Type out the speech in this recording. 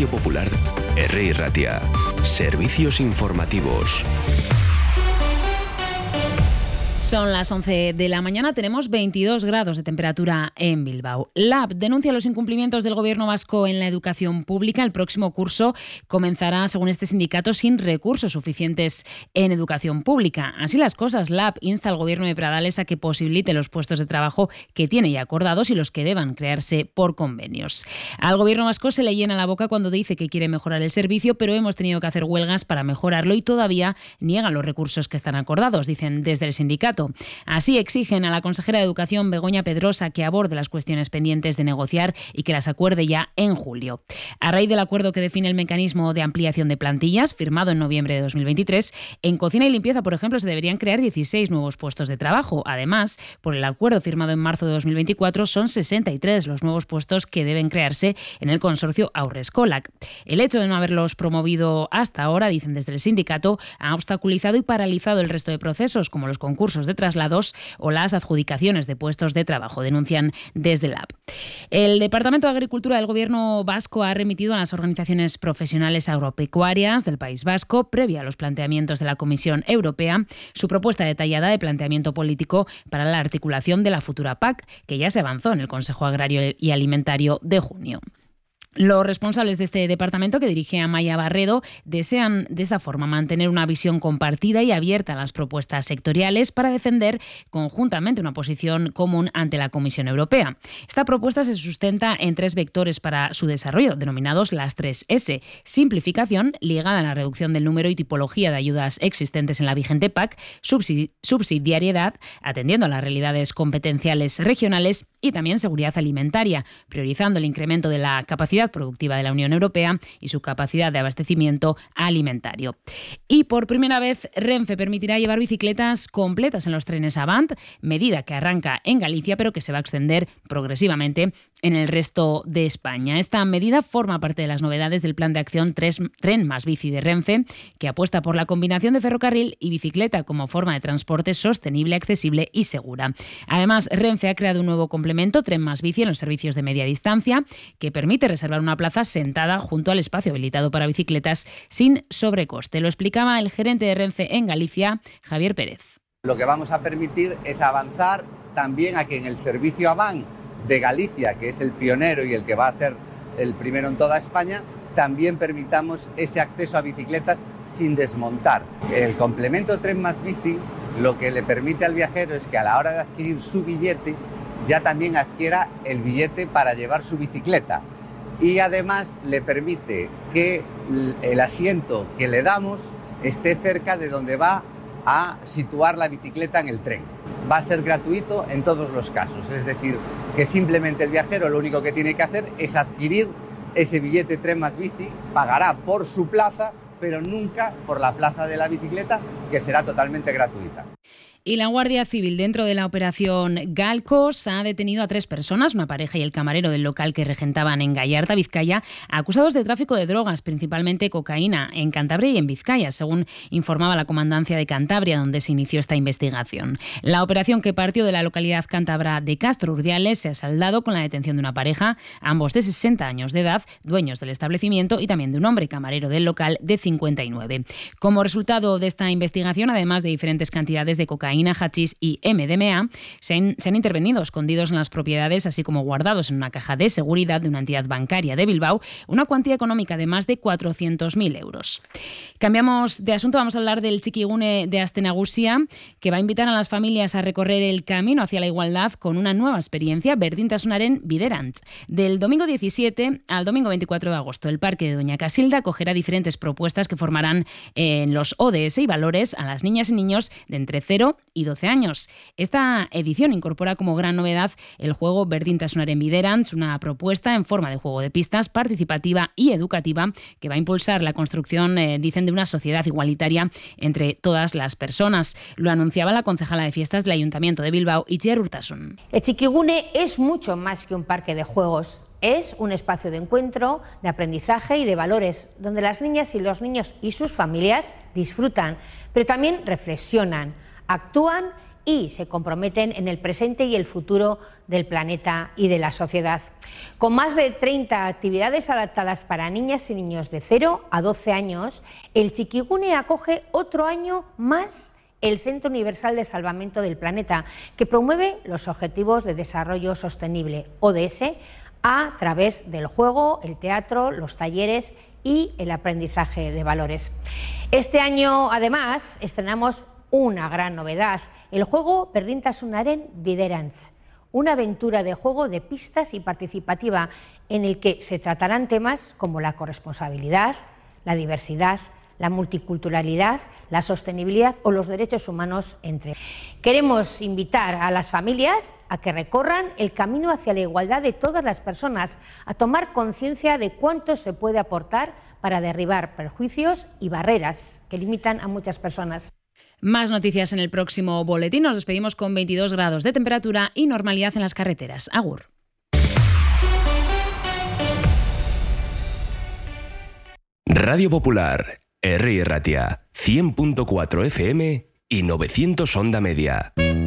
Radio Popular, R. Ratia. Servicios informativos. Son las 11 de la mañana, tenemos 22 grados de temperatura en Bilbao. LAB denuncia los incumplimientos del Gobierno vasco en la educación pública. El próximo curso comenzará, según este sindicato, sin recursos suficientes en educación pública. Así las cosas, LAB insta al Gobierno de Pradales a que posibilite los puestos de trabajo que tiene ya acordados y los que deban crearse por convenios. Al Gobierno vasco se le llena la boca cuando dice que quiere mejorar el servicio, pero hemos tenido que hacer huelgas para mejorarlo y todavía niegan los recursos que están acordados, dicen desde el sindicato. Así exigen a la consejera de Educación, Begoña Pedrosa, que aborde las cuestiones pendientes de negociar y que las acuerde ya en julio. A raíz del acuerdo que define el mecanismo de ampliación de plantillas, firmado en noviembre de 2023, en cocina y limpieza, por ejemplo, se deberían crear 16 nuevos puestos de trabajo. Además, por el acuerdo firmado en marzo de 2024, son 63 los nuevos puestos que deben crearse en el consorcio Haurreskolak. El hecho de no haberlos promovido hasta ahora, dicen desde el sindicato, ha obstaculizado y paralizado el resto de procesos, como los concursos de traslados o las adjudicaciones de puestos de trabajo, denuncian desde LAB. El Departamento de Agricultura del Gobierno vasco ha remitido a las organizaciones profesionales agropecuarias del País Vasco, previa a los planteamientos de la Comisión Europea, su propuesta detallada de planteamiento político para la articulación de la futura PAC, que ya se avanzó en el Consejo Agrario y Alimentario de junio. Los responsables de este departamento, que dirige Amaia Barredo, desean de esta forma mantener una visión compartida y abierta a las propuestas sectoriales para defender conjuntamente una posición común ante la Comisión Europea. Esta propuesta se sustenta en 3 vectores para su desarrollo, denominados las 3S: simplificación, ligada a la reducción del número y tipología de ayudas existentes en la vigente PAC, subsidiariedad, atendiendo a las realidades competenciales regionales, y también seguridad alimentaria, priorizando el incremento de la capacidad productiva de la Unión Europea y su capacidad de abastecimiento alimentario. Y por primera vez, Renfe permitirá llevar bicicletas completas en los trenes Avant, medida que arranca en Galicia pero que se va a extender progresivamente en el resto de España. Esta medida forma parte de las novedades del plan de acción Tren más Bici de Renfe, que apuesta por la combinación de ferrocarril y bicicleta como forma de transporte sostenible, accesible y segura. Además, Renfe ha creado un nuevo complemento, Tren más Bici, en los servicios de media distancia, que permite reservar una plaza sentada junto al espacio habilitado para bicicletas sin sobrecoste. Lo explicaba el gerente de Renfe en Galicia, Javier Pérez. Lo que vamos a permitir es avanzar también a que en el servicio Avant de Galicia, que es el pionero y el que va a hacer el primero en toda España, también permitamos ese acceso a bicicletas sin desmontar. El complemento Tren más Bici lo que le permite al viajero es que a la hora de adquirir su billete ya también adquiera el billete para llevar su bicicleta. Y además le permite que el asiento que le damos esté cerca de donde va a situar la bicicleta en el tren. Va a ser gratuito en todos los casos, es decir, que simplemente el viajero lo único que tiene que hacer es adquirir ese billete Tren más Bici, pagará por su plaza, pero nunca por la plaza de la bicicleta, que será totalmente gratuita. Y la Guardia Civil, dentro de la operación Galcos, ha detenido a 3 personas, una pareja y el camarero del local que regentaban en Gallarta, Vizcaya, acusados de tráfico de drogas, principalmente cocaína, en Cantabria y en Vizcaya, según informaba la Comandancia de Cantabria, donde se inició esta investigación. La operación, que partió de la localidad cántabra de Castro Urdiales, se ha saldado con la detención de una pareja, ambos de 60 años de edad, dueños del establecimiento, y también de un hombre, camarero del local, de 59. Como resultado de esta investigación, además de diferentes cantidades de cocaína, hachís y MDMA, se han intervenido escondidos en las propiedades, así como guardados en una caja de seguridad de una entidad bancaria de Bilbao, una cuantía económica de más de 400.000 euros. Cambiamos de asunto, vamos a hablar del Txikigune de Astenagusia, que va a invitar a las familias a recorrer el camino hacia la igualdad con una nueva experiencia, Berdintasunaren Biderantz. Del domingo 17 al domingo 24 de agosto, el Parque de Doña Casilda acogerá diferentes propuestas que formarán en los ODS y valores a las niñas y niños de entre 0 y 12 años. Esta edición incorpora como gran novedad el juego Berdintasunaren Biderantz, una propuesta en forma de juego de pistas participativa y educativa que va a impulsar la construcción, dicen, de una sociedad igualitaria entre todas las personas. Lo anunciaba la concejala de fiestas del Ayuntamiento de Bilbao, Itziar Urtasun. El Txikigune es mucho más que un parque de juegos. Es un espacio de encuentro, de aprendizaje y de valores, donde las niñas y los niños y sus familias disfrutan, pero también reflexionan, actúan y se comprometen en el presente y el futuro del planeta y de la sociedad. Con más de 30 actividades adaptadas para niñas y niños de 0 a 12 años, el Txikigune acoge otro año más el Centro Universal de Salvamento del Planeta, que promueve los Objetivos de Desarrollo Sostenible, ODS, a través del juego, el teatro, los talleres y el aprendizaje de valores. Este año, además, estrenamos una gran novedad, el juego Berdintasunaren Biderantz, una aventura de juego de pistas y participativa en el que se tratarán temas como la corresponsabilidad, la diversidad, la multiculturalidad, la sostenibilidad o los derechos humanos, entre otros. Queremos invitar a las familias a que recorran el camino hacia la igualdad de todas las personas, a tomar conciencia de cuánto se puede aportar para derribar prejuicios y barreras que limitan a muchas personas. Más noticias en el próximo boletín. Nos despedimos con 22 grados de temperatura y normalidad en las carreteras. Agur. Radio Popular, Herri Ratia, 100.4 FM y 900 onda media.